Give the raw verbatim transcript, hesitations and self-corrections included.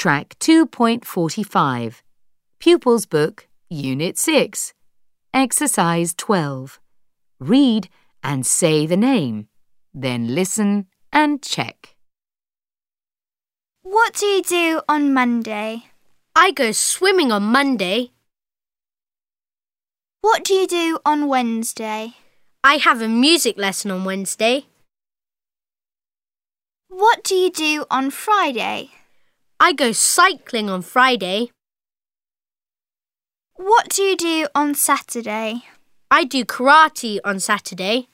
Track two point four five. Pupils Book, Unit six. Exercise twelve. Read and say the name. Then listen and check. What do you do on Monday? I go swimming on Monday. What do you do on Wednesday? I have a music lesson on Wednesday. What do you do on Friday? I go cycling on Friday. What do you do on Saturday? I do karate on Saturday.